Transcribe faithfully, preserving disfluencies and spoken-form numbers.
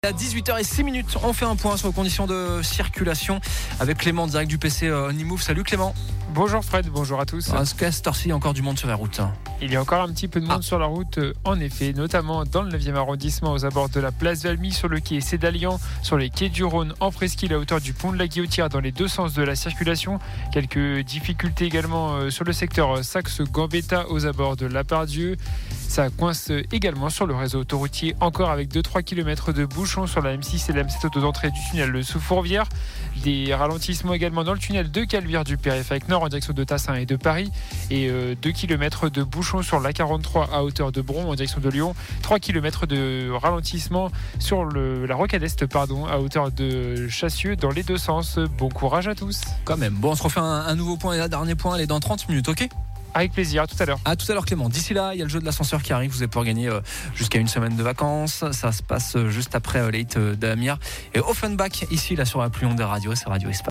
À dix-huit heures six, on fait un point sur les conditions de circulation avec Clément direct du P C Onimove. Salut Clément. Bonjour Fred, bonjour à tous. Est-ce qu'à cette heure-ci, il y a encore du monde sur la route? Il y a encore un petit peu de monde ah. sur la route, en effet, notamment dans le neuvième arrondissement aux abords de la place Valmy, sur le quai Cédalian, sur les quais du Rhône, en presqu'île à hauteur du pont de la Guillotière dans les deux sens de la circulation. Quelques difficultés également sur le secteur Saxe-Gambetta aux abords de La Part-Dieu. Ça coince également sur le réseau autoroutier, encore avec deux à trois kilomètres de bouchons sur la M six et la M sept auto d'entrée du tunnel sous Fourvière. Des ralentissements également dans le tunnel de Calvière du périphérique nord en direction de Tassin et de Paris. Et euh, deux kilomètres de bouchons sur l'A quarante-trois à hauteur de Bron en direction de Lyon. trois kilomètres de ralentissement sur le, la rocade est pardon, à hauteur de Chassieux dans les deux sens. Bon courage à tous. Quand même. Bon, on se refait un, un nouveau point et là, dernier point, elle est dans trente minutes, ok ? Avec plaisir, à tout à l'heure. À tout à l'heure Clément. D'ici là, il y a le jeu de l'ascenseur qui arrive. Vous allez pouvoir gagner euh, jusqu'à une semaine de vacances. Ça se passe euh, juste après euh, Late euh, d'Amir et Offenbach ici là sur la Pluon des radios, c'est Radio Espace.